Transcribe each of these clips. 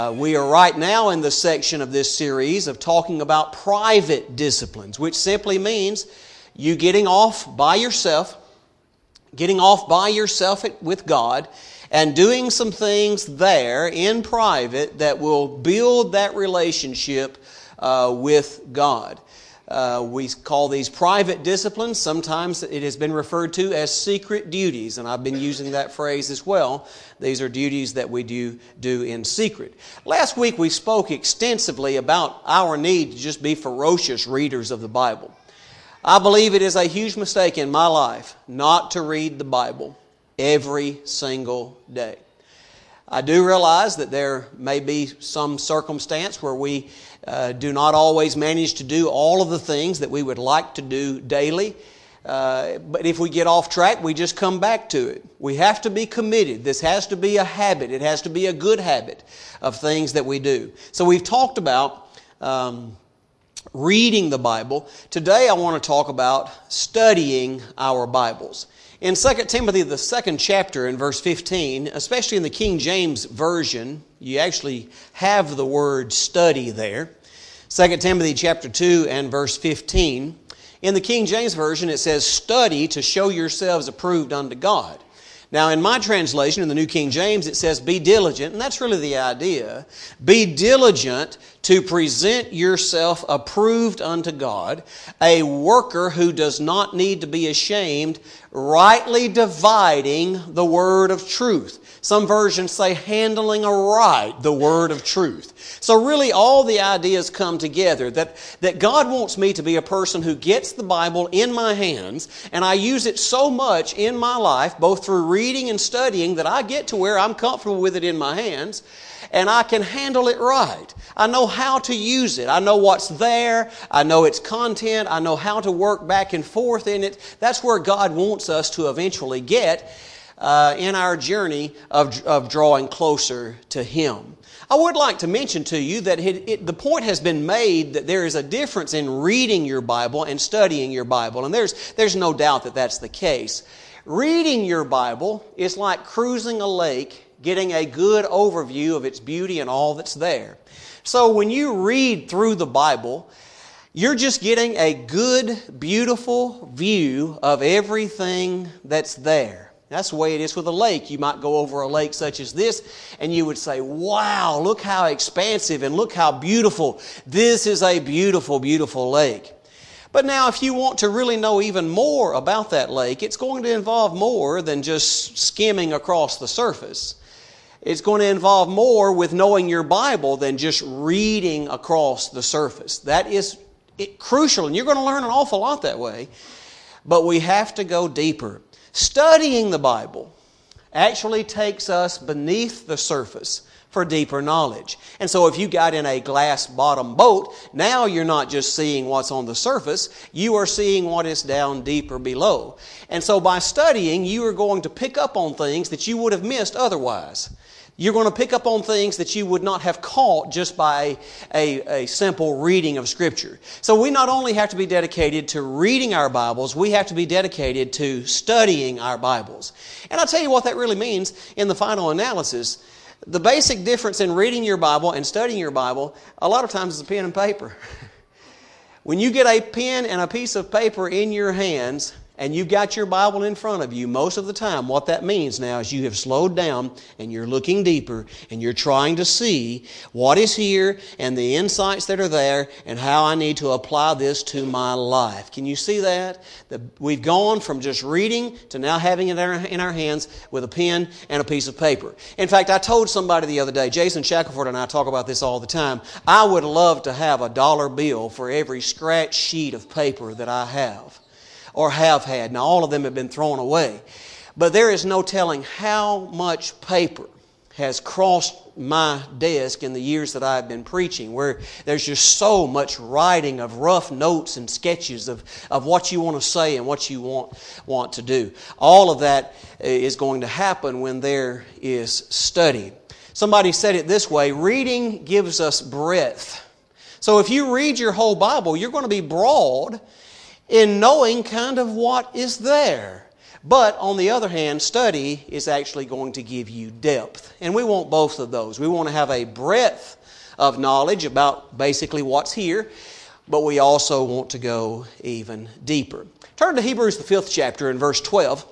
We are right now in the section of this series of talking about private disciplines, which simply means you getting off by yourself with God and doing some things there in private that will build that relationship with God. We call these private disciplines. Sometimes it has been referred to as secret duties, and I've been using that phrase as well. These are duties that we do in secret. Last week we spoke extensively about our need to just be ferocious readers of the Bible. I believe it is a huge mistake in my life not to read the Bible every single day. I do realize that there may be some circumstance where we do not always manage to do all of the things that we would like to do daily. But if we get off track, we just come back to it. We have to be committed. This has to be a habit. It has to be a good habit of things that we do. So we've talked about reading the Bible. Today I want to talk about studying our Bibles. In 2 Timothy, the 2nd chapter in verse 15, especially in the King James Version, you actually have the word study there. 2 Timothy chapter 2 and verse 15. In the King James Version it says, "Study to show yourselves approved unto God." Now in my translation, in the New King James, it says, "Be diligent," and that's really the idea. Be diligent to present yourself approved unto God, a worker who does not need to be ashamed, rightly dividing the word of truth. Some versions say handling aright the word of truth. So really all the ideas come together that God wants me to be a person who gets the Bible in my hands, and I use it so much in my life, both through reading and studying, that I get to where I'm comfortable with it in my hands, and I can handle it right. I know how to use it. I know what's there. I know its content. I know how to work back and forth in it. That's where God wants us to eventually get in our journey of drawing closer to Him. I would like to mention to you that the point has been made that there is a difference in reading your Bible and studying your Bible, and there's no doubt that that's the case. Reading your Bible is like cruising a lake, getting a good overview of its beauty and all that's there. So when you read through the Bible, you're just getting a good, beautiful view of everything that's there. That's the way it is with a lake. You might go over a lake such as this, and you would say, "Wow, look how expansive and look how beautiful. This is a beautiful, beautiful lake." But now if you want to really know even more about that lake, it's going to involve more than just skimming across the surface. It's going to involve more with knowing your Bible than just reading across the surface. That is crucial, and you're going to learn an awful lot that way. But we have to go deeper. Studying the Bible actually takes us beneath the surface for deeper knowledge. And so if you got in a glass-bottom boat, now you're not just seeing what's on the surface, you are seeing what is down deeper below. And so by studying, you are going to pick up on things that you would have missed otherwise. You're going to pick up on things that you would not have caught just by a simple reading of Scripture. So we not only have to be dedicated to reading our Bibles, we have to be dedicated to studying our Bibles. And I'll tell you what that really means in the final analysis. The basic difference in reading your Bible and studying your Bible, a lot of times, is a pen and paper. When you get a pen and a piece of paper in your hands, and you've got your Bible in front of you, most of the time what that means now is you have slowed down and you're looking deeper and you're trying to see what is here and the insights that are there and how I need to apply this to my life. Can you see that? We've gone from just reading to now having it in our hands with a pen and a piece of paper. In fact, I told somebody the other day, Jason Shackelford and I talk about this all the time, I would love to have a dollar bill for every scratch sheet of paper that I have. Or have had. Now all of them have been thrown away. But there is no telling how much paper has crossed my desk in the years that I've been preaching, where there's just so much writing of rough notes and sketches of what you want to say and what you want to do. All of that is going to happen when there is study. Somebody said it this way, reading gives us breadth. So if you read your whole Bible, you're going to be broad in knowing kind of what is there. But on the other hand, study is actually going to give you depth. And we want both of those. We want to have a breadth of knowledge about basically what's here, but we also want to go even deeper. Turn to Hebrews, the 5th chapter, and verse 12.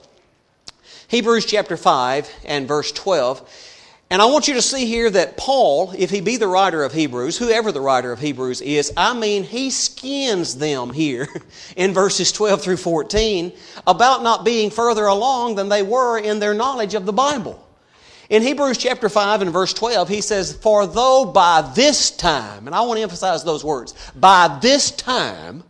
Hebrews chapter 5 and verse 12. And I want you to see here that Paul, if he be the writer of Hebrews, whoever the writer of Hebrews is, he skins them here in verses 12 through 14 about not being further along than they were in their knowledge of the Bible. In Hebrews chapter 5 and verse 12, he says, "For though by this time," and I want to emphasize those words, "by this time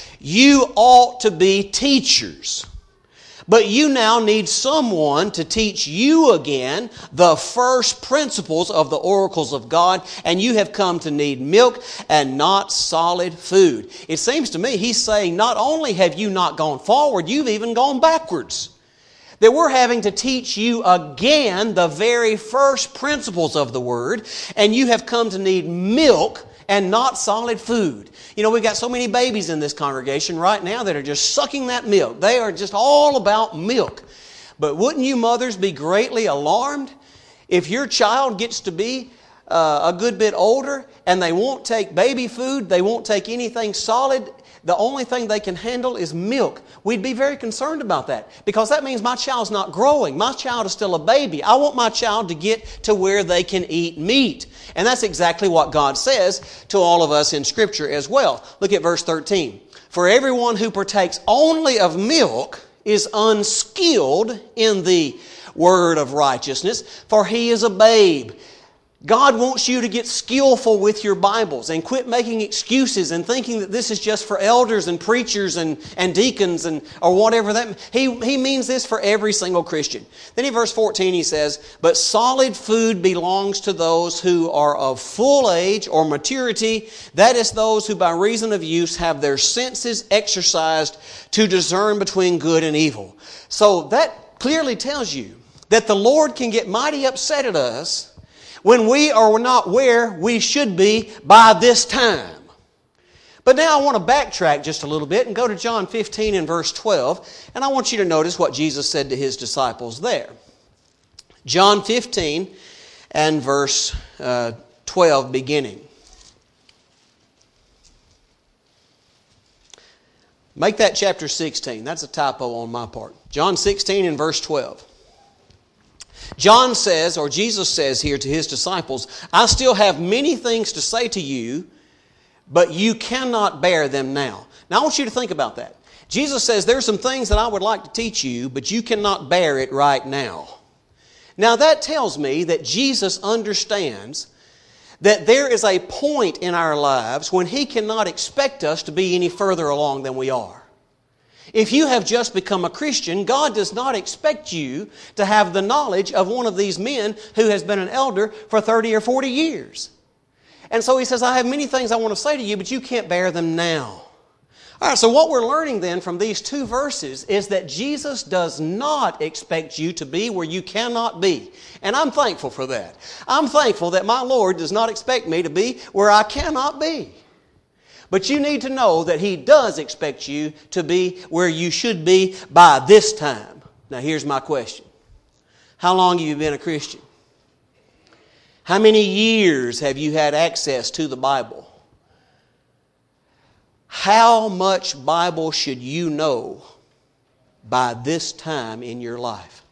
you ought to be teachers. But you now need someone to teach you again the first principles of the oracles of God, and you have come to need milk and not solid food." It seems to me he's saying not only have you not gone forward, you've even gone backwards. That we're having to teach you again the very first principles of the Word, and you have come to need milk and not solid food. You know, we've got so many babies in this congregation right now that are just sucking that milk. They are just all about milk. But wouldn't you mothers be greatly alarmed if your child gets to be a good bit older and they won't take baby food, they won't take anything solid? The only thing they can handle is milk. We'd be very concerned about that because that means my child's not growing. My child is still a baby. I want my child to get to where they can eat meat. And that's exactly what God says to all of us in Scripture as well. Look at verse 13. "For everyone who partakes only of milk is unskilled in the word of righteousness, for he is a babe." God wants you to get skillful with your Bibles and quit making excuses and thinking that this is just for elders and preachers and deacons or whatever that. He means this for every single Christian. Then in verse 14 he says, "But solid food belongs to those who are of full age or maturity, that is those who by reason of use have their senses exercised to discern between good and evil." So that clearly tells you that the Lord can get mighty upset at us when we are not where we should be by this time. But now I want to backtrack just a little bit and go to John 15 and verse 12, and I want you to notice what Jesus said to His disciples there. John 15 and verse 12 beginning. Make that chapter 16. That's a typo on my part. John 16 and verse 12. John says, or Jesus says here to His disciples, "I still have many things to say to you, but you cannot bear them now." Now I want you to think about that. Jesus says, "There's some things that I would like to teach you, but you cannot bear it right now." Now that tells me that Jesus understands that there is a point in our lives when He cannot expect us to be any further along than we are. If you have just become a Christian, God does not expect you to have the knowledge of one of these men who has been an elder for 30 or 40 years. And so He says, "I have many things I want to say to you, but you can't bear them now." All right, so what we're learning then from these two verses is that Jesus does not expect you to be where you cannot be. And I'm thankful for that. I'm thankful that my Lord does not expect me to be where I cannot be. But you need to know that He does expect you to be where you should be by this time. Now here's my question. How long have you been a Christian? How many years have you had access to the Bible? How much Bible should you know by this time in your life?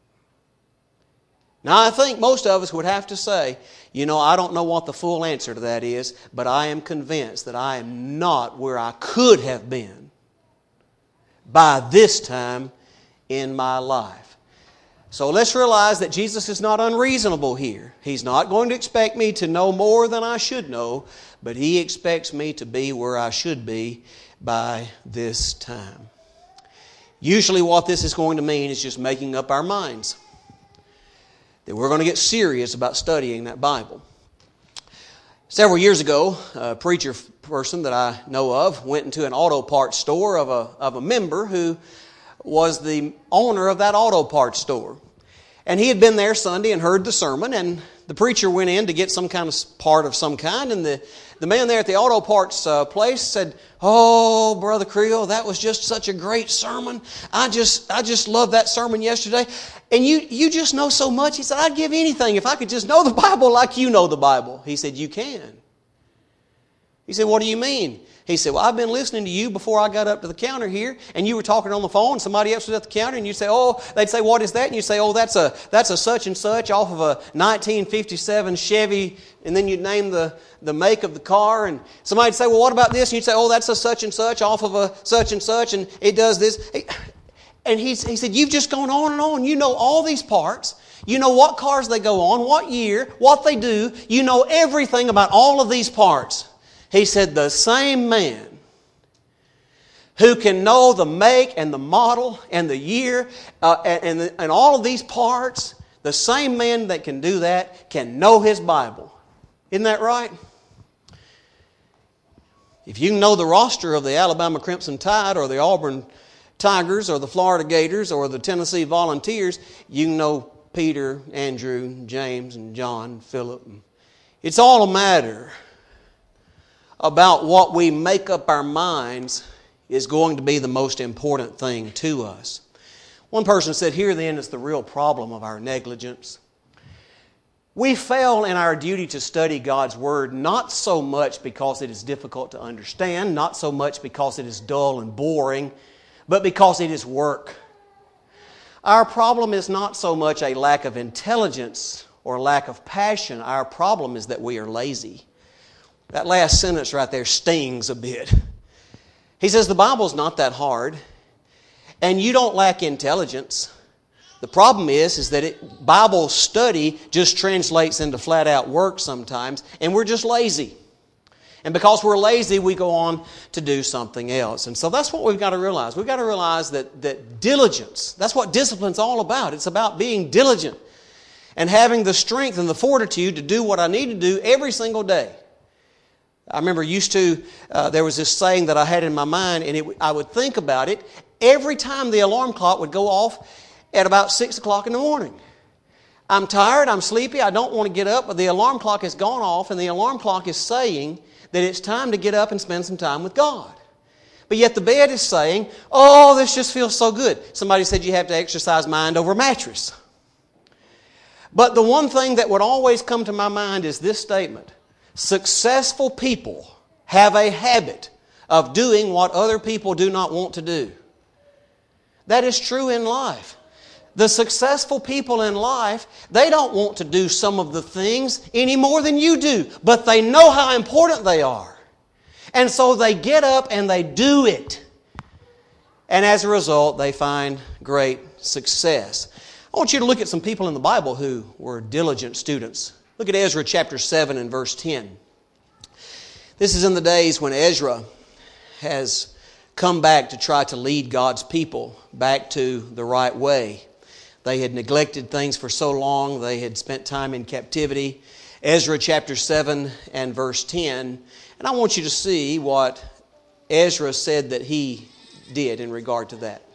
Now I think most of us would have to say, you know, I don't know what the full answer to that is, but I am convinced that I am not where I could have been by this time in my life. So let's realize that Jesus is not unreasonable here. He's not going to expect me to know more than I should know, but He expects me to be where I should be by this time. Usually what this is going to mean is just making up our minds that we're going to get serious about studying that Bible. Several years ago, a preacher person that I know of went into an auto parts store of a member who was the owner of that auto parts store. And he had been there Sunday and heard the sermon, and the preacher went in to get some kind of part of some kind, and the man there at the auto parts place said, "Oh, Brother Creel, that was just such a great sermon. I just loved that sermon yesterday. And you just know so much." He said, "I'd give anything if I could just know the Bible like you know the Bible." He said, "You can." He said, "What do you mean?" He said, "Well, I've been listening to you before I got up to the counter here, and you were talking on the phone, and somebody else was at the counter, and you say, oh, they'd say, what is that? And you say, oh, that's a such and such off of a 1957 Chevy," and then you'd name the make of the car, and somebody'd say, well, what about this? And you'd say, oh, that's a such and such off of a such and such, and it does this. And he said, "You've just gone on and on. You know all these parts. You know what cars they go on, what year, what they do. You know everything about all of these parts." He said, "The same man who can know the make and the model and the year and all of these parts, the same man that can do that can know his Bible." Isn't that right? If you can know the roster of the Alabama Crimson Tide or the Auburn Tigers or the Florida Gators or the Tennessee Volunteers, you can know Peter, Andrew, James, and John, Philip. It's all a matter about what we make up our minds is going to be the most important thing to us. One person said, "Here then is the real problem of our negligence. We fail in our duty to study God's Word not so much because it is difficult to understand, not so much because it is dull and boring, but because it is work. Our problem is not so much a lack of intelligence or lack of passion. Our problem is that we are lazy." That last sentence right there stings a bit. He says the Bible's not that hard, and you don't lack intelligence. The problem is that Bible study just translates into flat-out work sometimes, and we're just lazy. And because we're lazy, we go on to do something else. And so that's what we've got to realize. We've got to realize that diligence, that's what discipline's all about. It's about being diligent and having the strength and the fortitude to do what I need to do every single day. I remember there was this saying that I had in my mind, and I would think about it every time the alarm clock would go off at about 6 o'clock in the morning. I'm tired, I'm sleepy, I don't want to get up, but the alarm clock has gone off, and the alarm clock is saying that it's time to get up and spend some time with God. But yet the bed is saying, oh, this just feels so good. Somebody said you have to exercise mind over mattress. But the one thing that would always come to my mind is this statement: successful people have a habit of doing what other people do not want to do. That is true in life. The successful people in life, they don't want to do some of the things any more than you do, but they know how important they are. And so they get up and they do it. And as a result, they find great success. I want you to look at some people in the Bible who were diligent students. Look at Ezra chapter 7 and verse 10. This is in the days when Ezra has come back to try to lead God's people back to the right way. They had neglected things for so long. They had spent time in captivity. Ezra chapter 7 and verse 10. And I want you to see what Ezra said that he did in regard to that.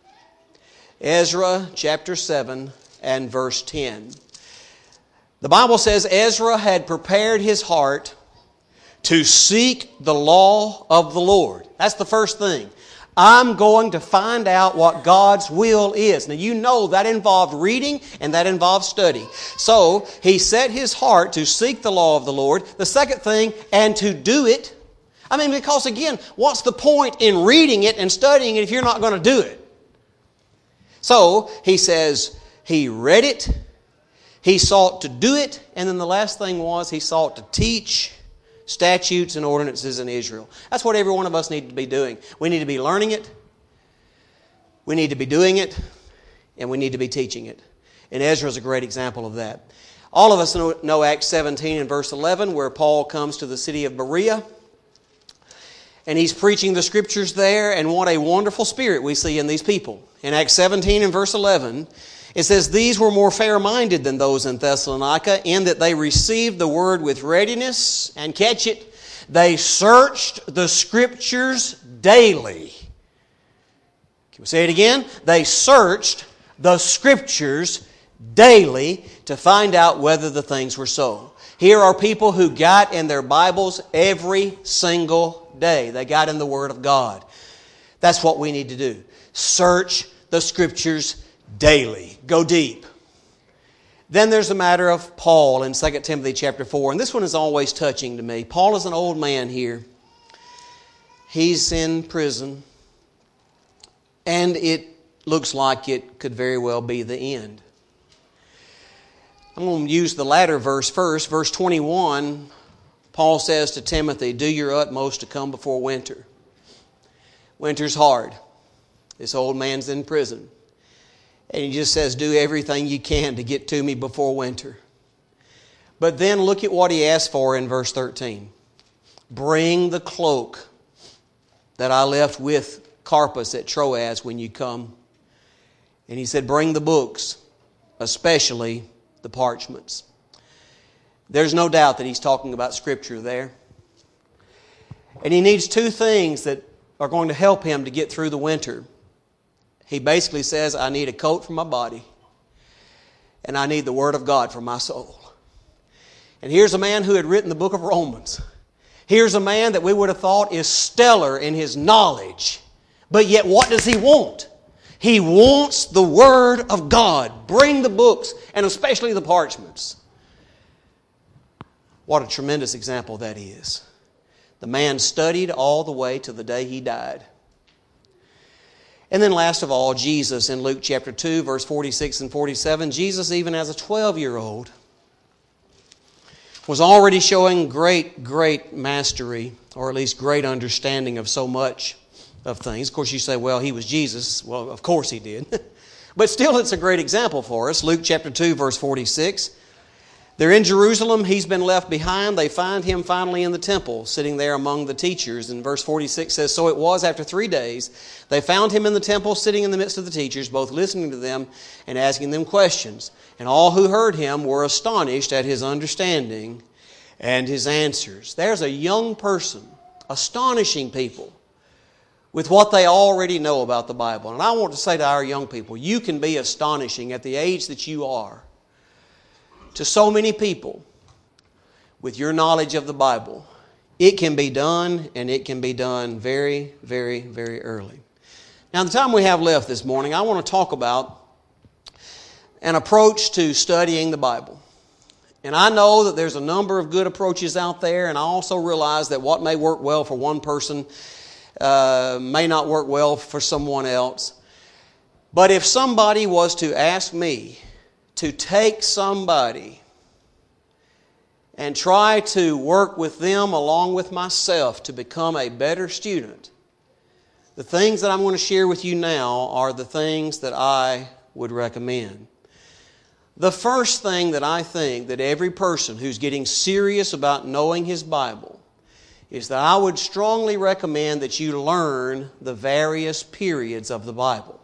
Ezra chapter 7 and verse 10. The Bible says Ezra had prepared his heart to seek the law of the Lord. That's the first thing. I'm going to find out what God's will is. Now you know that involved reading and that involved study. So he set his heart to seek the law of the Lord. The second thing, and to do it. I mean, because again, what's the point in reading it and studying it if you're not going to do it? So he says he read it, he sought to do it, and then the last thing was he sought to teach statutes and ordinances in Israel. That's what every one of us need to be doing. We need to be learning it, we need to be doing it, and we need to be teaching it. And Ezra is a great example of that. All of us know Acts 17 and verse 11, where Paul comes to the city of Berea, and he's preaching the Scriptures there, and what a wonderful spirit we see in these people. In Acts 17 and verse 11, it says, "These were more fair-minded than those in Thessalonica, in that they received the word with readiness," and catch it, "they searched the Scriptures daily." Can we say it again? They searched the Scriptures daily to find out whether the things were so. Here are people who got in their Bibles every single day. They got in the Word of God. That's what we need to do. Search the Scriptures daily. Go deep. Then there's the matter of Paul in 2 Timothy chapter 4. And this one is always touching to me. Paul is an old man here. He's in prison. And it looks like it could very well be the end. I'm going to use the latter verse first. Verse 21, Paul says to Timothy, do your utmost to come before winter. Winter's hard. This old man's in prison. And he just says, do everything you can to get to me before winter. But then look at what he asks for in verse 13. Bring the cloak that I left with Carpus at Troas when you come. And he said, bring the books, especially the parchments. There's no doubt that he's talking about Scripture there. And he needs two things that are going to help him to get through the winter. He basically says, I need a coat for my body, and I need the Word of God for my soul. And here's a man who had written the book of Romans. Here's a man that we would have thought is stellar in his knowledge. But yet what does he want? He wants the Word of God. Bring the books, and especially the parchments. What a tremendous example that is. The man studied all the way to the day he died. And then last of all, Jesus in Luke chapter 2, verse 46 and 47. Jesus, even as a 12-year-old, was already showing great mastery, or at least great understanding of so much of things. Of course, you say, well, he was Jesus. Well, of course he did. But still, it's a great example for us. Luke chapter 2, verse 46. They're in Jerusalem. He's been left behind. They find him finally in the temple, sitting there among the teachers. And verse 46 says, so it was after 3 days, they found him in the temple, sitting in the midst of the teachers, both listening to them and asking them questions. And all who heard him were astonished at his understanding and his answers. There's a young person astonishing people with what they already know about the Bible. And I want to say to our young people, you can be astonishing at the age that you are to so many people with your knowledge of the Bible. It can be done, and it can be done very, very, very early. Now, the time we have left this morning, I want to talk about an approach to studying the Bible. And I know that there's a number of good approaches out there, and I also realize that what may work well for one person may not work well for someone else. But if somebody was to ask me to take somebody and try to work with them along with myself to become a better student, the things that I'm going to share with you now are the things that I would recommend. The first thing that I think that every person who's getting serious about knowing his Bible is that I would strongly recommend that you learn the various periods of the Bible.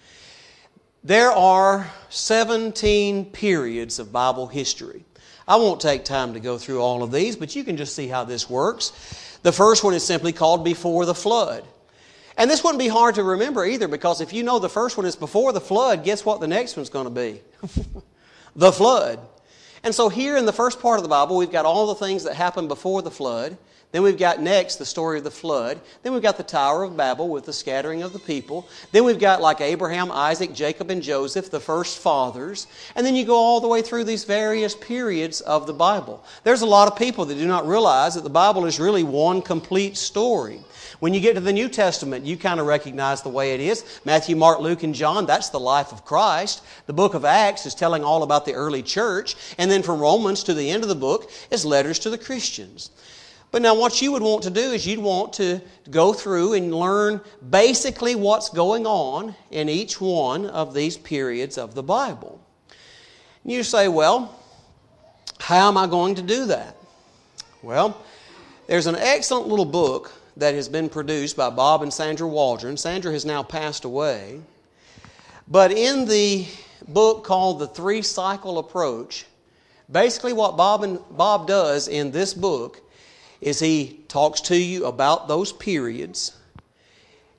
There are 17 periods of Bible history. I won't take time to go through all of these, but you can just see how this works. The first one is simply called before the flood. And this wouldn't be hard to remember either, because if you know the first one is before the flood, guess what the next one's going to be? The flood. And so here in the first part of the Bible, we've got all the things that happened before the flood. Then we've got next the story of the flood. Then we've got the Tower of Babel with the scattering of the people. Then we've got like Abraham, Isaac, Jacob, and Joseph, the first fathers. And then you go all the way through these various periods of the Bible. There's a lot of people that do not realize that the Bible is really one complete story. When you get to the New Testament, you kind of recognize the way it is. Matthew, Mark, Luke, and John, that's the life of Christ. The book of Acts is telling all about the early church. And then from Romans to the end of the book is letters to the Christians. But now what you would want to do is you'd want to go through and learn basically what's going on in each one of these periods of the Bible. And you say, well, how am I going to do that? Well, there's an excellent little book that has been produced by Bob and Sandra Waldron. Sandra has now passed away. But in the book called The Three-Cycle Approach, basically what Bob does in this book is he talks to you about those periods.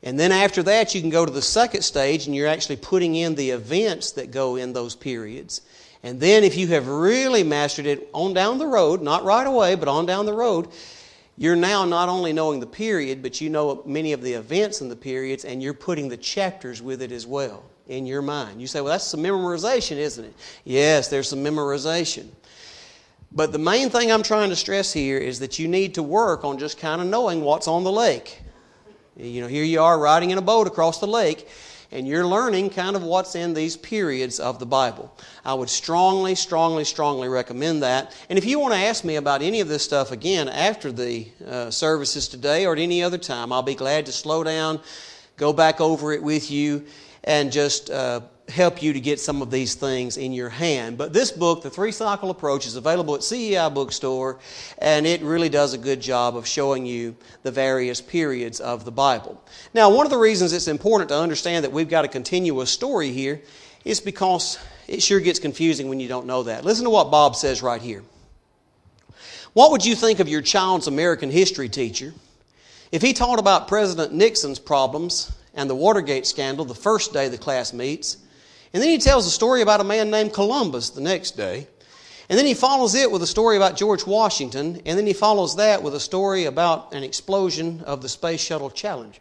And then after that, you can go to the second stage, and you're actually putting in the events that go in those periods. And then if you have really mastered it on down the road, not right away, but on down the road, you're now not only knowing the period, but you know many of the events in the periods, and you're putting the chapters with it as well in your mind. You say, well, that's some memorization, isn't it? Yes, there's some memorization. But the main thing I'm trying to stress here is that you need to work on just kind of knowing what's on the lake. You know, here you are riding in a boat across the lake, and you're learning kind of what's in these periods of the Bible. I would strongly, strongly, strongly recommend that. And if you want to ask me about any of this stuff again after the services today or at any other time, I'll be glad to slow down, go back over it with you, and just help you to get some of these things in your hand. But this book, The Three-Cycle Approach, is available at CEI Bookstore, and it really does a good job of showing you the various periods of the Bible. Now, one of the reasons it's important to understand that we've got a continuous story here is because it sure gets confusing when you don't know that. Listen to what Bob says right here. What would you think of your child's American history teacher if he taught about President Nixon's problems and the Watergate scandal the first day the class meets, and then he tells a story about a man named Columbus the next day, and then he follows it with a story about George Washington, and then he follows that with a story about an explosion of the Space Shuttle Challenger?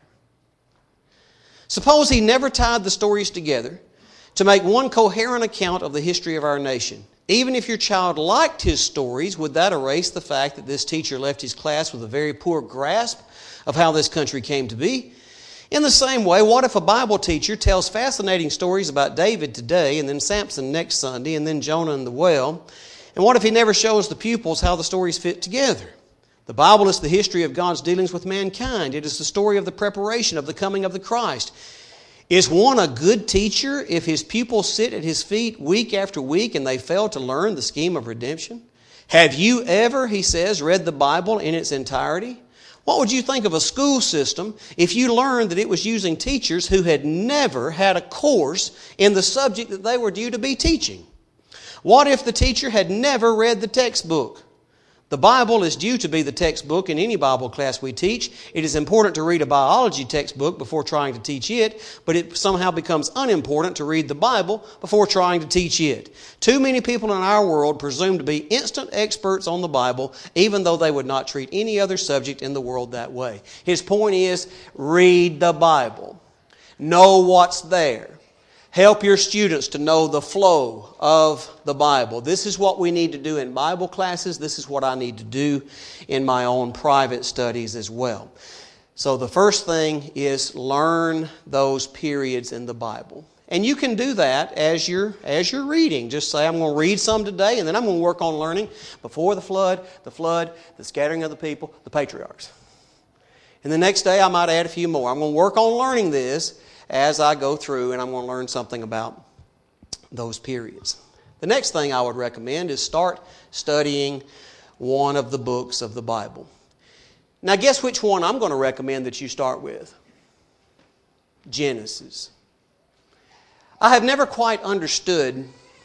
Suppose he never tied the stories together to make one coherent account of the history of our nation. Even if your child liked his stories, would that erase the fact that this teacher left his class with a very poor grasp of how this country came to be? In the same way, what if a Bible teacher tells fascinating stories about David today, and then Samson next Sunday, and then Jonah and the whale? And what if he never shows the pupils how the stories fit together? The Bible is the history of God's dealings with mankind. It is the story of the preparation of the coming of the Christ. Is one a good teacher if his pupils sit at his feet week after week and they fail to learn the scheme of redemption? Have you ever, he says, read the Bible in its entirety? What would you think of a school system if you learned that it was using teachers who had never had a course in the subject that they were due to be teaching? What if the teacher had never read the textbook? The Bible is due to be the textbook in any Bible class we teach. It is important to read a biology textbook before trying to teach it, but it somehow becomes unimportant to read the Bible before trying to teach it. Too many people in our world presume to be instant experts on the Bible, even though they would not treat any other subject in the world that way. His point is, read the Bible. Know what's there. Help your students to know the flow of the Bible. This is what we need to do in Bible classes. This is what I need to do in my own private studies as well. So the first thing is learn those periods in the Bible. And you can do that as you're reading. Just say, I'm going to read some today, and then I'm going to work on learning before the flood, the scattering of the people, the patriarchs. And the next day I might add a few more. I'm going to work on learning this as I go through, and I'm going to learn something about those periods. The next thing I would recommend is start studying one of the books of the Bible. Now, guess which one I'm going to recommend that you start with? Genesis. I have never quite understood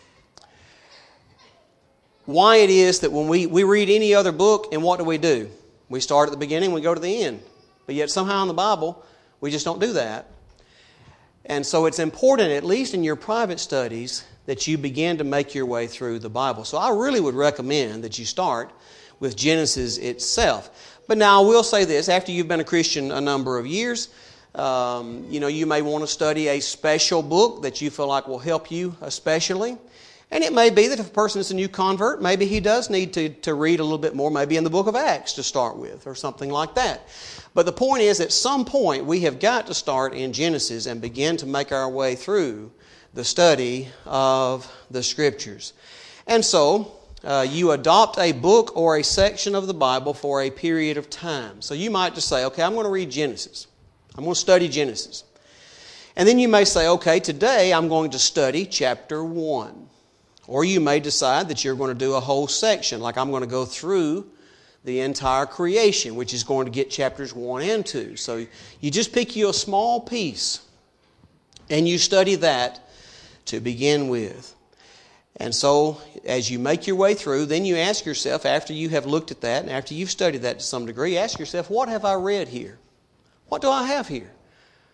why it is that when we read any other book, and what do? We start at the beginning, we go to the end. But yet somehow in the Bible, we just don't do that. And so it's important, at least in your private studies, that you begin to make your way through the Bible. So I really would recommend that you start with Genesis itself. But now I will say this, after you've been a Christian a number of years, you may want to study a special book that you feel like will help you especially. And it may be that if a person is a new convert, maybe he does need to read a little bit more, maybe in the book of Acts to start with, or something like that. But the point is, at some point, we have got to start in Genesis and begin to make our way through the study of the Scriptures. And so, you adopt a book or a section of the Bible for a period of time. So you might just say, okay, I'm going to read Genesis. I'm going to study Genesis. And then you may say, okay, today I'm going to study chapter 1. Or you may decide that you're going to do a whole section, like I'm going to go through the entire creation, which is going to get chapters 1 and 2. So you just pick you a small piece, and you study that to begin with. And so as you make your way through, then you ask yourself, after you have looked at that, and after you've studied that to some degree, ask yourself, what have I read here? What do I have here?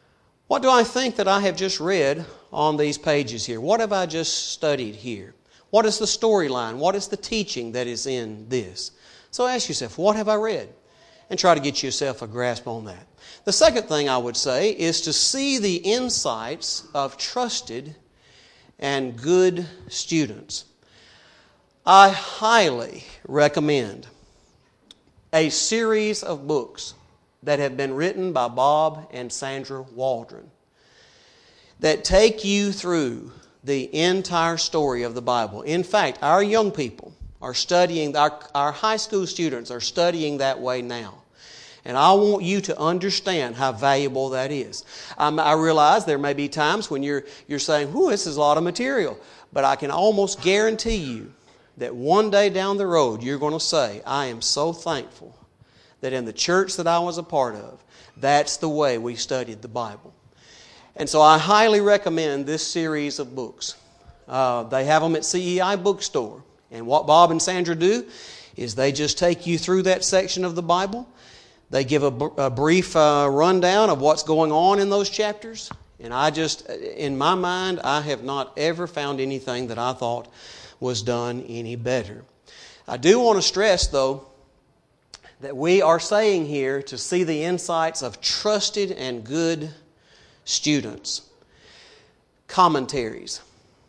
What do I think that I have just read on these pages here? What have I just studied here? What is the storyline? What is the teaching that is in this? So ask yourself, what have I read? And try to get yourself a grasp on that. The second thing I would say is to see the insights of trusted and good students. I highly recommend a series of books that have been written by Bob and Sandra Waldron that take you through the entire story of the Bible. In fact, our young people are studying, our high school students are studying that way now. And I want you to understand how valuable that is. I realize there may be times when you're saying, "Whew, this is a lot of material." But I can almost guarantee you that one day down the road, you're going to say, "I am so thankful that in the church that I was a part of, that's the way we studied the Bible." And so I highly recommend this series of books. They have them at CEI Bookstore. And what Bob and Sandra do is they just take you through that section of the Bible. They give a brief rundown of what's going on in those chapters. And in my mind, I have not ever found anything that I thought was done any better. I do want to stress, though, that we are saying here to see the insights of trusted and good students. Commentaries.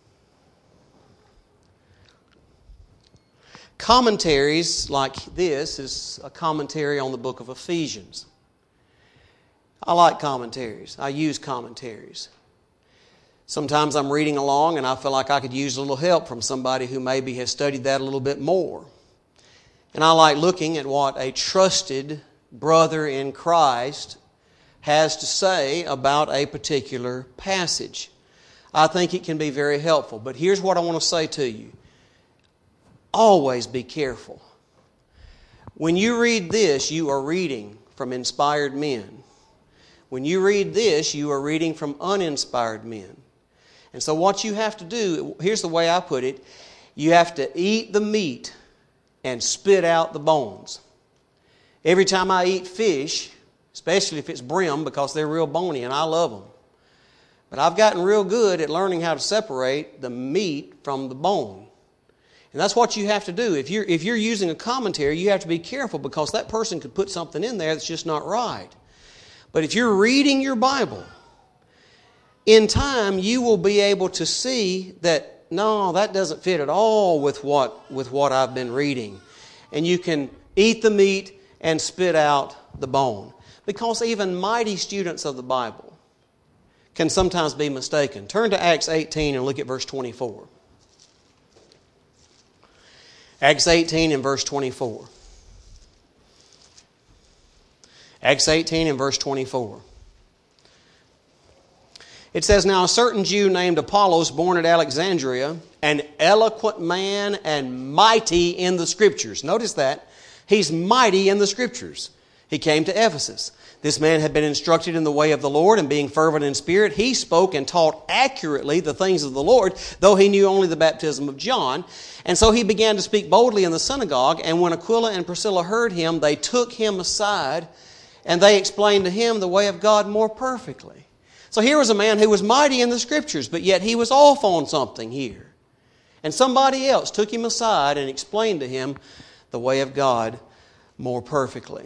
Commentaries like this is a commentary on the book of Ephesians. I like commentaries. I use commentaries. Sometimes I'm reading along and I feel like I could use a little help from somebody who maybe has studied that a little bit more. And I like looking at what a trusted brother in Christ has to say about a particular passage. I think it can be very helpful. But here's what I want to say to you. Always be careful. When you read this, you are reading from inspired men. When you read this, you are reading from uninspired men. And so what you have to do, here's the way I put it, you have to eat the meat and spit out the bones. Every time I eat fish, especially if it's brim, because they're real bony and I love them. But I've gotten real good at learning how to separate the meat from the bone. And that's what you have to do. If you're using a commentary, you have to be careful because that person could put something in there that's just not right. But if you're reading your Bible, in time you will be able to see that, no, that doesn't fit at all with what I've been reading. And you can eat the meat and spit out the bone. Because even mighty students of the Bible can sometimes be mistaken. Turn to Acts 18 and look at verse 24. Acts 18 and verse 24. Acts 18 and verse 24. It says, "Now a certain Jew named Apollos, born at Alexandria, an eloquent man and mighty in the Scriptures." Notice that. He's mighty in the Scriptures. He came to Ephesus. This man had been instructed in the way of the Lord, and being fervent in spirit, he spoke and taught accurately the things of the Lord, though he knew only the baptism of John. And so he began to speak boldly in the synagogue, and when Aquila and Priscilla heard him, they took him aside, and they explained to him the way of God more perfectly. So here was a man who was mighty in the Scriptures, but yet he was off on something here. And somebody else took him aside and explained to him the way of God more perfectly.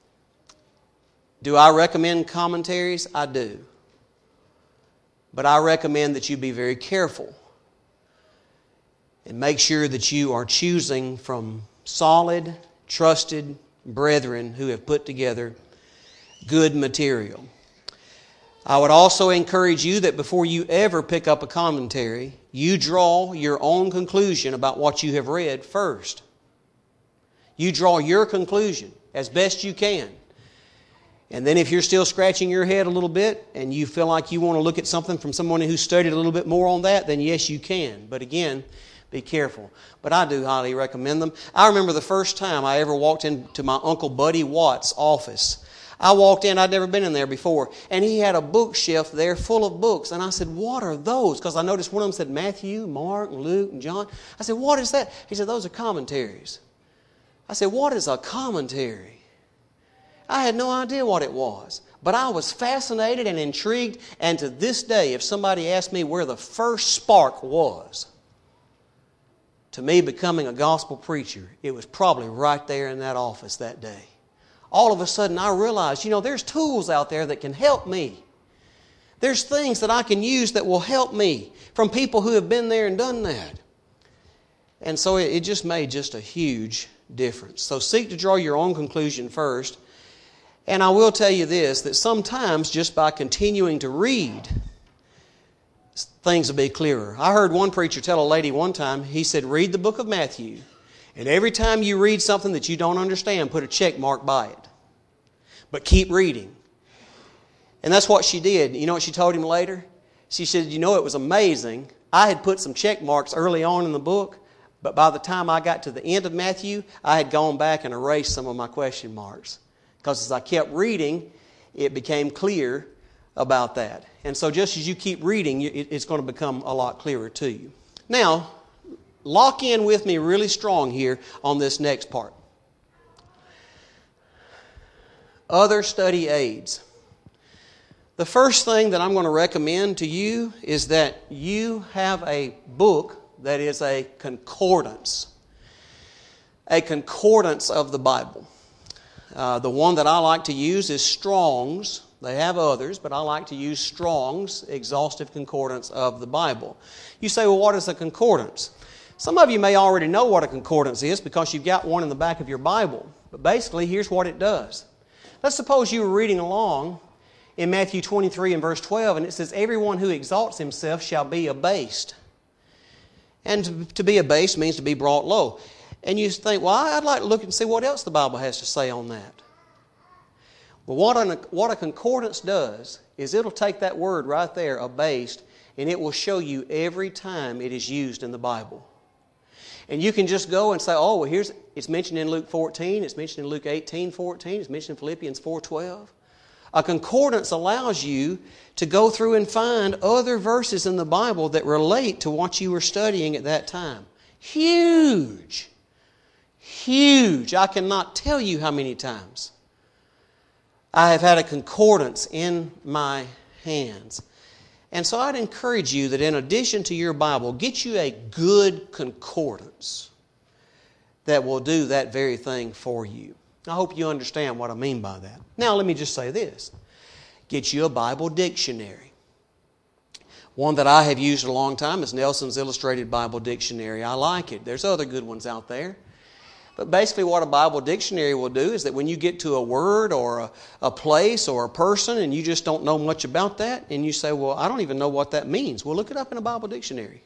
Do I recommend commentaries? I do. But I recommend that you be very careful and make sure that you are choosing from solid, trusted brethren who have put together good material. I would also encourage you that before you ever pick up a commentary, you draw your own conclusion about what you have read first. You draw your conclusion as best you can. And then if you're still scratching your head a little bit and you feel like you want to look at something from someone who studied a little bit more on that, then yes, you can. But again, be careful. But I do highly recommend them. I remember the first time I ever walked into my Uncle Buddy Watts' office. I walked in, I'd never been in there before, and he had a bookshelf there full of books. And I said, "What are those?" Because I noticed one of them said Matthew, Mark, and Luke, and John. I said, "What is that?" He said, "Those are commentaries." I said, "What is a commentary?" I had no idea what it was. But I was fascinated and intrigued, and to this day, if somebody asked me where the first spark was to me becoming a gospel preacher, it was probably right there in that office that day. All of a sudden I realized, there's tools out there that can help me. There's things that I can use that will help me from people who have been there and done that. And so it just made just a huge difference. So seek to draw your own conclusion first. And I will tell you this, that sometimes just by continuing to read, things will be clearer. I heard one preacher tell a lady one time, he said, read the book of Matthew, and every time you read something that you don't understand, put a check mark by it. But keep reading. And that's what she did. You know what she told him later? She said, it was amazing. I had put some check marks early on in the book, but by the time I got to the end of Matthew, I had gone back and erased some of my question marks. Because as I kept reading, it became clear about that. And so just as you keep reading, it's going to become a lot clearer to you. Now, lock in with me really strong here on this next part. Other study aids. The first thing that I'm going to recommend to you is that you have a book that is a concordance. A concordance of the Bible. The one that I like to use is Strong's. They have others, but I like to use Strong's Exhaustive Concordance of the Bible. You say, well, what is a concordance? Some of you may already know what a concordance is because you've got one in the back of your Bible. But basically, here's what it does. Let's suppose you were reading along in Matthew 23 and verse 12, and it says, everyone who exalts himself shall be abased. And to be abased means to be brought low. And you think, well, I'd like to look and see what else the Bible has to say on that. Well, what a concordance does is it'll take that word right there, abased, and it will show you every time it is used in the Bible. And you can just go and say, oh, well, it's mentioned in Luke 14, it's mentioned in Luke 18:14, it's mentioned in Philippians 4:12. A concordance allows you to go through and find other verses in the Bible that relate to what you were studying at that time. Huge! Huge! I cannot tell you how many times I have had a concordance in my hands. And so I'd encourage you that in addition to your Bible, get you a good concordance that will do that very thing for you. I hope you understand what I mean by that. Now let me just say this. Get you a Bible dictionary. One that I have used a long time is Nelson's Illustrated Bible Dictionary. I like it. There's other good ones out there. But basically what a Bible dictionary will do is that when you get to a word or a place or a person and you just don't know much about that and you say, well, I don't even know what that means. Well, look it up in a Bible dictionary.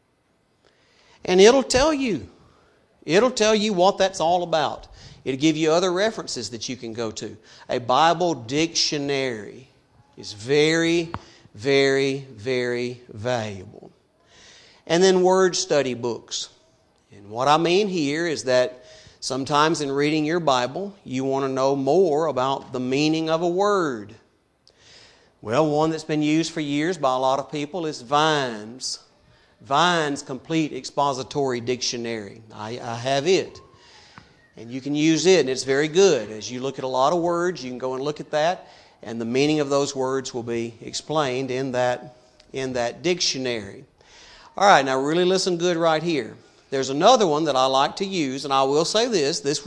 And it'll tell you. It'll tell you what that's all about. It'll give you other references that you can go to. A Bible dictionary is very, very, very valuable. And then word study books. And what I mean here is that sometimes in reading your Bible, you want to know more about the meaning of a word. Well, one that's been used for years by a lot of people is Vine's. Vine's Complete Expository Dictionary. I have it. And you can use it, and it's very good. As you look at a lot of words, you can go and look at that, and the meaning of those words will be explained in that dictionary. All right, now really listen good right here. There's another one that I like to use, and I will say this. This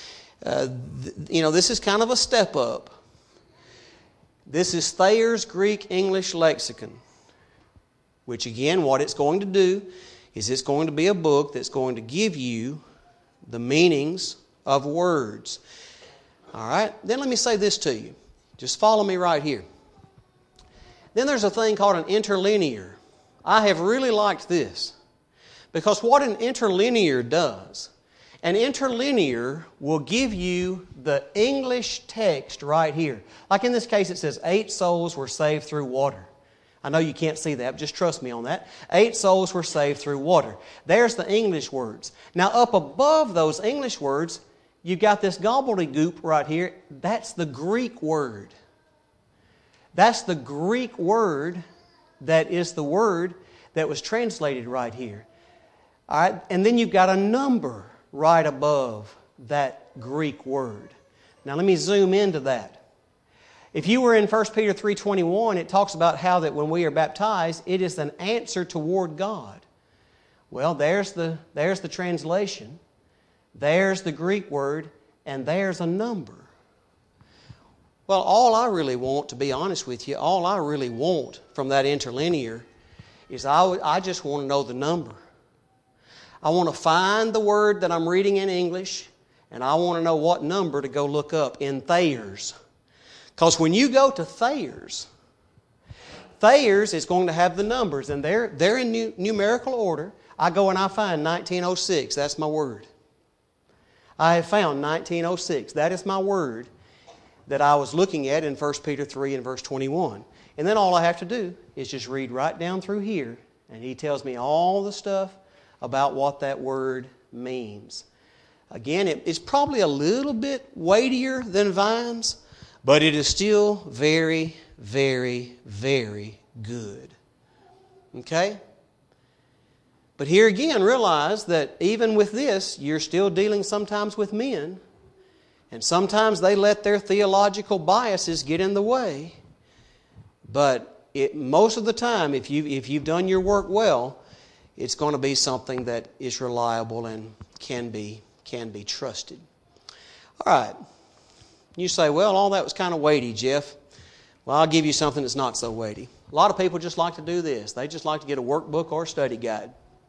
is kind of a step up. This is Thayer's Greek-English Lexicon, which again, what it's going to do is it's going to be a book that's going to give you the meanings of words. All right? Then let me say this to you. Just follow me right here. Then there's a thing called an interlinear. I have really liked this. Because what an interlinear does, an interlinear will give you the English text right here. Like in this case it says, 8 souls were saved through water. I know you can't see that, but just trust me on that. 8 souls were saved through water. There's the English words. Now up above those English words, you've got this gobbledygook right here. That's the Greek word. That's the Greek word that is the word that was translated right here. All right, and then you've got a number right above that Greek word. Now let me zoom into that. If you were in 1 Peter 3:21, it talks about how that when we are baptized, it is an answer toward God. Well, there's the translation. There's the Greek word, and there's a number. Well, all I really want, to be honest with you, all I really want from that interlinear is I just want to know the number. I want to find the word that I'm reading in English, and I want to know what number to go look up in Thayer's. Because when you go to Thayer's is going to have the numbers, and they're in numerical order. I go and I find 1906. That's my word. I have found 1906. That is my word that I was looking at in 1 Peter 3 and verse 21. And then all I have to do is just read right down through here, and he tells me all the stuff about what that word means. Again, it's probably a little bit weightier than Vine's, but it is still very, very, very good. Okay? But here again, realize that even with this, you're still dealing sometimes with men. And sometimes they let their theological biases get in the way. But most of the time, if you've done your work well, it's going to be something that is reliable and can be trusted. All right. You say, well, all that was kind of weighty, Jeff. Well, I'll give you something that's not so weighty. A lot of people just like to do this. They just like to get a workbook or a study guide.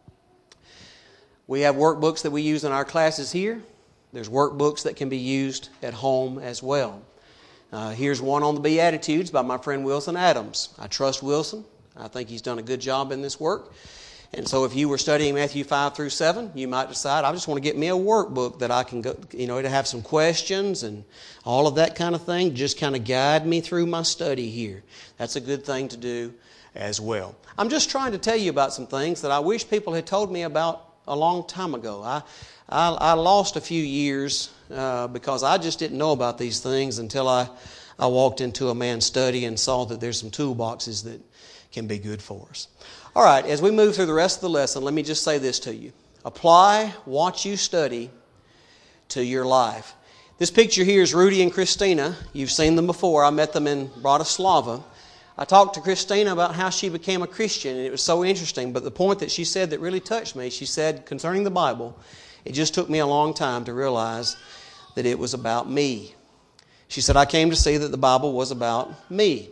We have workbooks that we use in our classes here. There's workbooks that can be used at home as well. Here's one on the Beatitudes by my friend Wilson Adams. I trust Wilson. I think he's done a good job in this work. And so if you were studying Matthew 5 through 7, you might decide, I just want to get me a workbook that I can go, to have some questions and all of that kind of thing. Just kind of guide me through my study here. That's a good thing to do as well. I'm just trying to tell you about some things that I wish people had told me about a long time ago. I lost a few years because I just didn't know about these things until I walked into a man's study and saw that there's some toolboxes that can be good for us. All right, as we move through the rest of the lesson, let me just say this to you. Apply what you study to your life. This picture here is Rudy and Christina. You've seen them before. I met them in Bratislava. I talked to Christina about how she became a Christian, and it was so interesting. But the point that she said that really touched me, she said concerning the Bible, it just took me a long time to realize that it was about me. She said, I came to see that the Bible was about me.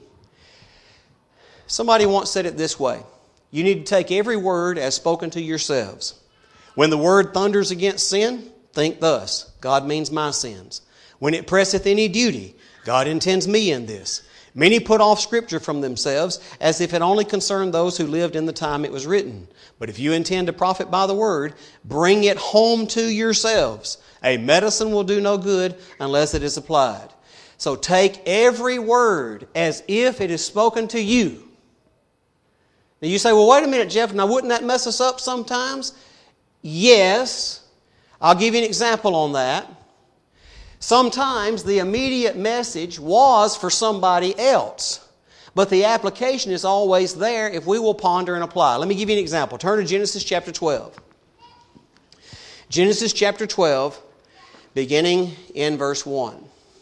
Somebody once said it this way. You need to take every word as spoken to yourselves. When the word thunders against sin, think thus, God means my sins. When it presseth any duty, God intends me in this. Many put off Scripture from themselves as if it only concerned those who lived in the time it was written. But if you intend to profit by the word, bring it home to yourselves. A medicine will do no good unless it is applied. So take every word as if it is spoken to you. Now you say, well, wait a minute, Jeff, now wouldn't that mess us up sometimes? Yes. I'll give you an example on that. Sometimes the immediate message was for somebody else, but the application is always there if we will ponder and apply. Let me give you an example. Turn to Genesis chapter 12. Genesis chapter 12, beginning in verse 1.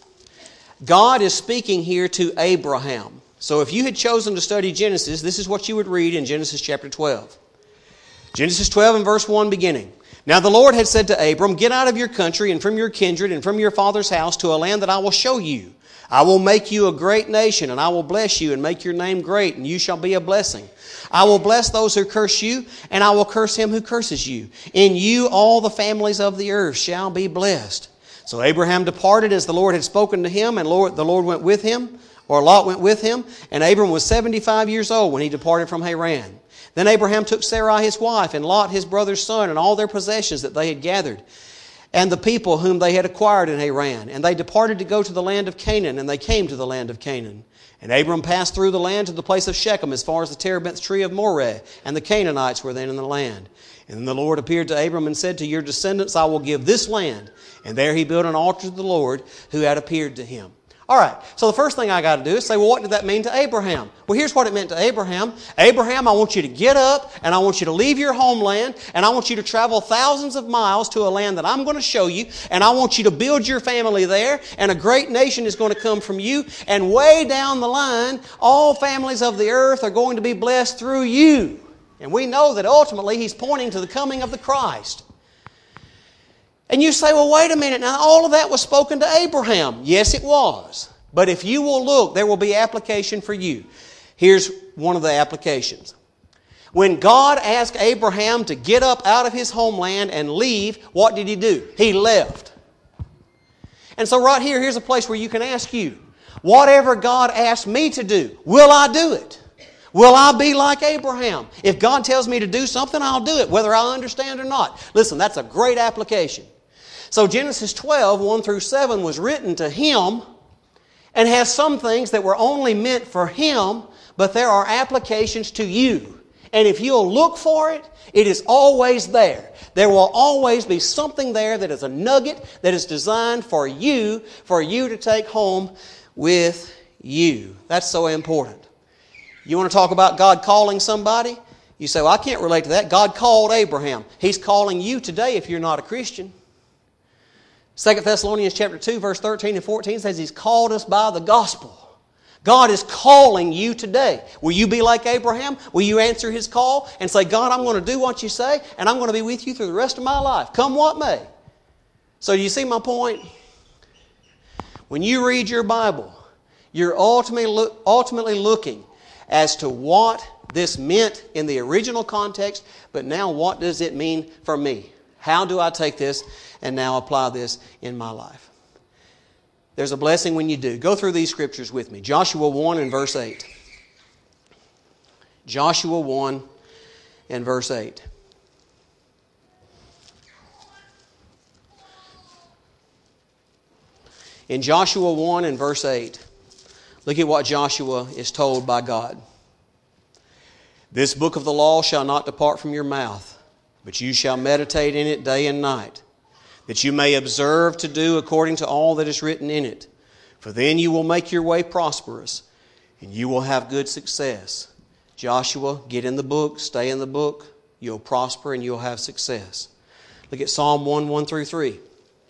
God is speaking here to Abraham. So if you had chosen to study Genesis, this is what you would read in Genesis chapter 12. Genesis 12 and verse 1 beginning. Now the Lord had said to Abram, get out of your country and from your kindred and from your father's house to a land that I will show you. I will make you a great nation, and I will bless you and make your name great, and you shall be a blessing. I will bless those who curse you, and I will curse him who curses you. In you all the families of the earth shall be blessed. So Abraham departed as the Lord had spoken to him, and the Lord went with him, or Lot went with him, and Abram was 75 years old when he departed from Haran. Then Abraham took Sarai his wife, and Lot his brother's son, and all their possessions that they had gathered, and the people whom they had acquired in Haran. And they departed to go to the land of Canaan, and they came to the land of Canaan. And Abram passed through the land to the place of Shechem, as far as the terebinth tree of Moreh, and the Canaanites were then in the land. And then the Lord appeared to Abram and said, to your descendants I will give this land. And there he built an altar to the Lord who had appeared to him. All right, so the first thing I got to do is say, well, what did that mean to Abraham? Well, here's what it meant to Abraham. Abraham, I want you to get up, and I want you to leave your homeland, and I want you to travel thousands of miles to a land that I'm going to show you, and I want you to build your family there, and a great nation is going to come from you, and way down the line, all families of the earth are going to be blessed through you. And we know that ultimately he's pointing to the coming of the Christ. And you say, well, wait a minute. Now, all of that was spoken to Abraham. Yes, it was. But if you will look, there will be application for you. Here's one of the applications. When God asked Abraham to get up out of his homeland and leave, what did he do? He left. And so right here, here's a place where you can ask you, whatever God asked me to do, will I do it? Will I be like Abraham? If God tells me to do something, I'll do it, whether I understand or not. Listen, that's a great application. So Genesis 12, 1 through 7 was written to him and has some things that were only meant for him, but there are applications to you. And if you'll look for it, it is always there. There will always be something there that is a nugget that is designed for you to take home with you. That's so important. You want to talk about God calling somebody? You say, well, I can't relate to that. God called Abraham. He's calling you today if you're not a Christian. 2 Thessalonians chapter 2, verse 13 and 14 says He's called us by the gospel. God is calling you today. Will you be like Abraham? Will you answer His call and say, God, I'm going to do what you say, and I'm going to be with you through the rest of my life, come what may? So do you see my point? When you read your Bible, you're ultimately looking as to what this meant in the original context, but now what does it mean for me? How do I take this and now apply this in my life? There's a blessing when you do. Go through these scriptures with me. Joshua 1 and verse 8. Joshua 1 and verse 8. In Joshua 1 and verse 8, look at what Joshua is told by God. This book of the law shall not depart from your mouth, but you shall meditate in it day and night, that you may observe to do according to all that is written in it. For then you will make your way prosperous, and you will have good success. Joshua, get in the book, stay in the book. You'll prosper and you'll have success. Look at Psalm 1, 1 through 3.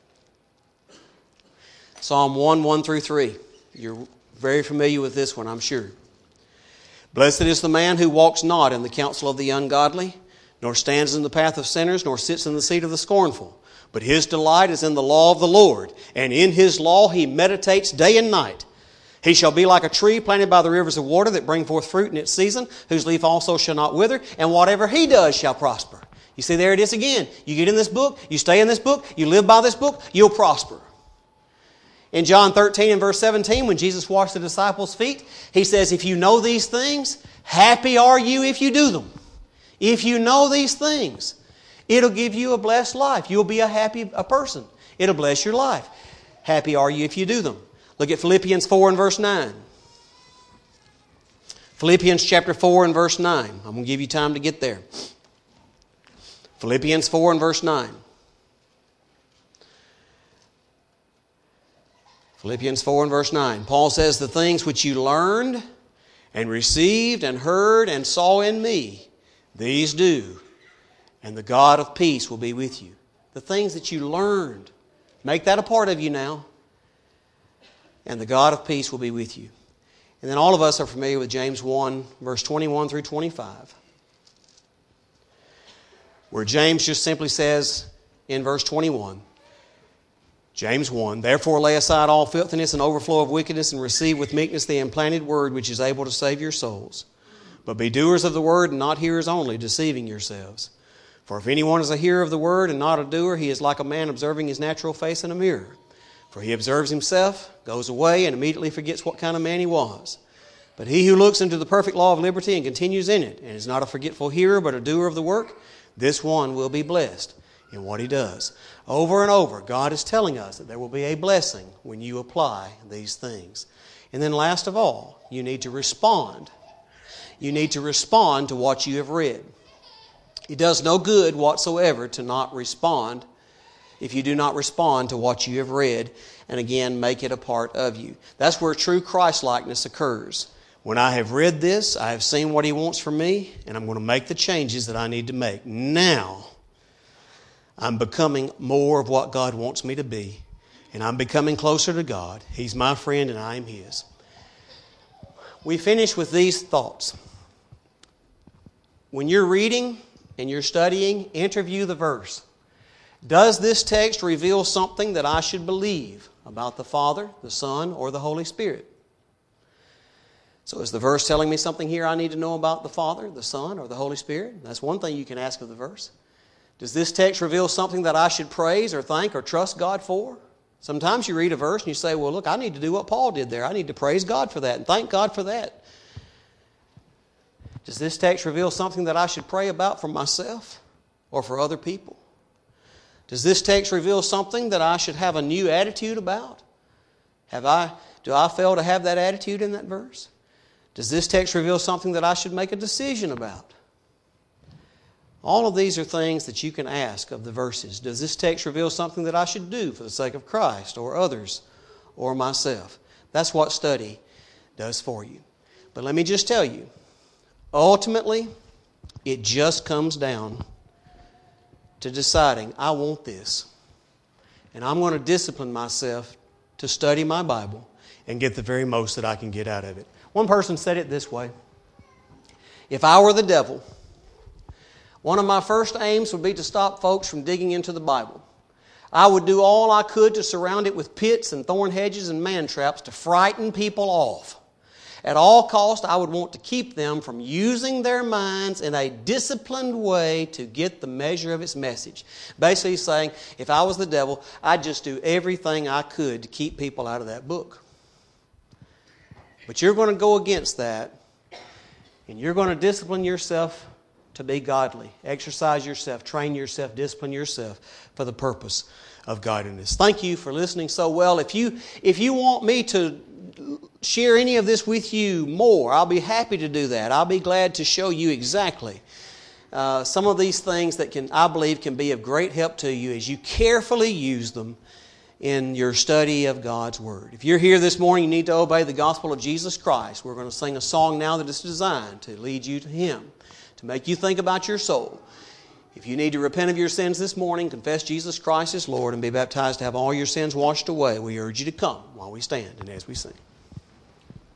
Psalm 1, 1 through 3. You're very familiar with this one, I'm sure. Blessed is the man who walks not in the counsel of the ungodly, nor stands in the path of sinners, nor sits in the seat of the scornful. But his delight is in the law of the Lord, and in his law he meditates day and night. He shall be like a tree planted by the rivers of water that bring forth fruit in its season, whose leaf also shall not wither, and whatever he does shall prosper. You see, there it is again. You get in this book, you stay in this book, you live by this book, you'll prosper. In John 13 and verse 17, when Jesus washed the disciples' feet, He says, if you know these things, happy are you if you do them. If you know these things, it'll give you a blessed life. You'll be a person. It'll bless your life. Happy are you if you do them. Look at Philippians 4 and verse 9. Philippians chapter 4 and verse 9. I'm going to give you time to get there. Philippians 4 and verse 9. Philippians 4 and verse 9. Paul says, the things which you learned and received and heard and saw in me, these do, and the God of peace will be with you. The things that you learned, make that a part of you now. And the God of peace will be with you. And then all of us are familiar with James 1, verse 21 through 25. Where James just simply says in verse 21, James 1, therefore lay aside all filthiness and overflow of wickedness, and receive with meekness the implanted word which is able to save your souls. But be doers of the word and not hearers only, deceiving yourselves. For if anyone is a hearer of the word and not a doer, he is like a man observing his natural face in a mirror. For he observes himself, goes away, and immediately forgets what kind of man he was. But he who looks into the perfect law of liberty and continues in it, and is not a forgetful hearer but a doer of the work, this one will be blessed in what he does. Over and over, God is telling us that there will be a blessing when you apply these things. And then last of all, you need to respond. You need to respond to what you have read. It does no good whatsoever to not respond. if you do not respond to what you have read and again make it a part of you. That's where true Christ-likeness occurs. When I have read this, I have seen what He wants from me, and I'm going to make the changes that I need to make. Now, I'm becoming more of what God wants me to be, and I'm becoming closer to God. He's my friend, and I am His. We finish with these thoughts. When you're reading and you're studying, interview the verse. Does this text reveal something that I should believe about the Father, the Son, or the Holy Spirit? So is the verse telling me something here I need to know about the Father, the Son, or the Holy Spirit? That's one thing you can ask of the verse. Does this text reveal something that I should praise or thank or trust God for? Sometimes you read a verse and you say, well, look, I need to do what Paul did there. I need to praise God for that and thank God for that. Does this text reveal something that I should pray about for myself or for other people? Does this text reveal something that I should have a new attitude about? Do I fail to have that attitude in that verse? Does this text reveal something that I should make a decision about? All of these are things that you can ask of the verses. Does this text reveal something that I should do for the sake of Christ or others or myself? That's what study does for you. But let me just tell you, ultimately, it just comes down to deciding, I want this. And I'm going to discipline myself to study my Bible and get the very most that I can get out of it. One person said it this way: if I were the devil, one of my first aims would be to stop folks from digging into the Bible. I would do all I could to surround it with pits and thorn hedges and man traps to frighten people off. At all costs, I would want to keep them from using their minds in a disciplined way to get the measure of its message. Basically saying, if I was the devil, I'd just do everything I could to keep people out of that book. But you're going to go against that, and you're going to discipline yourself to be godly. Exercise yourself, train yourself, discipline yourself for the purpose of godliness. Thank you for listening so well. If you want me to share any of this with you more, I'll be happy to do that. I'll be glad to show you exactly some of these things that I believe can be of great help to you as you carefully use them in your study of God's Word. If you're here this morning, you need to obey the gospel of Jesus Christ. We're going to sing a song now that is designed to lead you to Him, to make you think about your soul. If you need to repent of your sins this morning, confess Jesus Christ as Lord, and be baptized to have all your sins washed away, we urge you to come while we stand and as we sing.